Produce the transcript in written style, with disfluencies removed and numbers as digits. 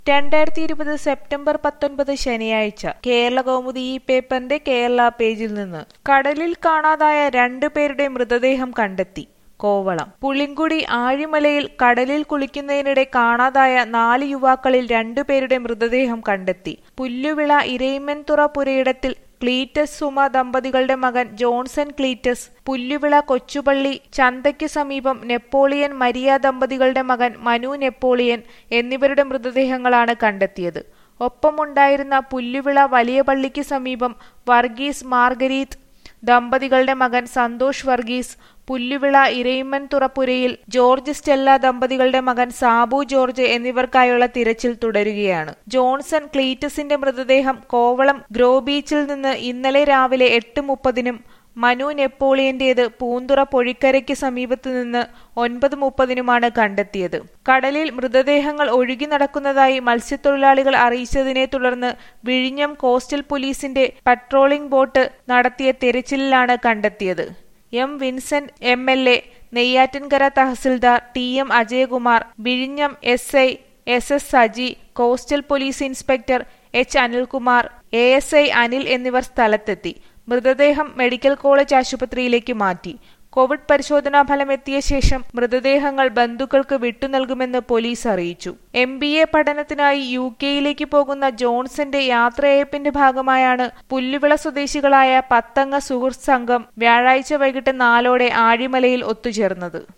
2020 September 19 ശനിയാഴ്ച കേരളകൗമുദി ഈ പേപ്പറിന്റെ കേരള പേജിൽ നിന്ന് കടലിൽ കാണാതായ 2 പേരുടെ മൃതദേഹം കണ്ടെത്തി. കോവളം പുളിങ്കുടി ആഴിമലയിൽ കടലിൽ കുളിക്കുന്നതിനിടെ കാണാതായ 4 യുവാക്കളിൽ 2 പേരുടെ മൃതദേഹം കണ്ടെത്തി. പുല്ലുവിള ഇരയിമൻതുറ പുരയിടത്തിൽ ക്ലീറ്റസ് സുമ ദമ്പതികളുടെ മകൻ ജോൺസൺ ക്ലീറ്റസ്, പുല്ലുവിള കൊച്ചുപള്ളി ചന്തയ്ക്ക് സമീപം നെപ്പോളിയൻ മരിയ ദമ്പതികളുടെ മകൻ മനു നെപ്പോളിയൻ എന്നിവരുടെ മൃതദേഹങ്ങളാണ് കണ്ടെത്തിയത്. ഒപ്പമുണ്ടായിരുന്ന പുല്ലുവിള വലിയ പള്ളിക്ക് സമീപം വർഗീസ് മാർഗരീത്ത് ദമ്പതികളുടെ മകൻ സന്തോഷ് വർഗീസ്, പുല്ലുവിള ഇരയിമൻതുറപ്പുരയിൽ ജോർജ് സ്റ്റെല്ല ദമ്പതികളുടെ മകൻ സാബു ജോർജ് എന്നിവർക്കായുള്ള തിരച്ചിൽ തുടരുകയാണ്. ജോൺസൺ ക്ലീറ്റസിന്റെ മൃതദേഹം കോവളം ഗ്രോ ബീച്ചിൽ നിന്ന് ഇന്നലെ രാവിലെ 8:30-നും മനു നെപ്പോളിയന്റേത് പൂന്തുറ പൊഴിക്കരയ്ക്ക് സമീപത്ത് നിന്ന് 9:30-നുമാണ് കണ്ടെത്തിയത്. കടലിൽ മൃതദേഹങ്ങൾ ഒഴുകി നടക്കുന്നതായി മത്സ്യത്തൊഴിലാളികൾ അറിയിച്ചതിനെ തുടർന്ന് വിഴിഞ്ഞം കോസ്റ്റൽ പോലീസിന്റെ പട്രോളിംഗ് ബോട്ട് നടത്തിയ തിരച്ചിലിലാണ് കണ്ടെത്തിയത്. എം വിൻസെന്റ് MLA, നെയ്യാറ്റിൻകര തഹസിൽദാർ TM അജയകുമാർ, വിഴിഞ്ഞം SI SS സജി, coastal police inspector H Anilkumar, ASI Anil എന്നിവർ സ്ഥലത്തെത്തി. മൃതദേഹം മെഡിക്കൽ കോളേജ് ആശുപത്രിയിലേക്ക് മാറ്റി. കോവിഡ് പരിശോധനാ ഫലമെത്തിയ ശേഷം മൃതദേഹങ്ങൾ ബന്ധുക്കൾക്ക് വിട്ടുനൽകുമെന്ന് പോലീസ് അറിയിച്ചു. MBA പഠനത്തിനായി UK പോകുന്ന ജോൺസന്റെ യാത്രയയപ്പിന്റെ ഭാഗമായാണ് പുല്ലുവിള സ്വദേശികളായ 10 അംഗ സുഹൃത്ത് സംഘം വ്യാഴാഴ്ച വൈകിട്ട് 4-ഓടെ ആഴിമലയിൽ ഒത്തുചേർന്നത്.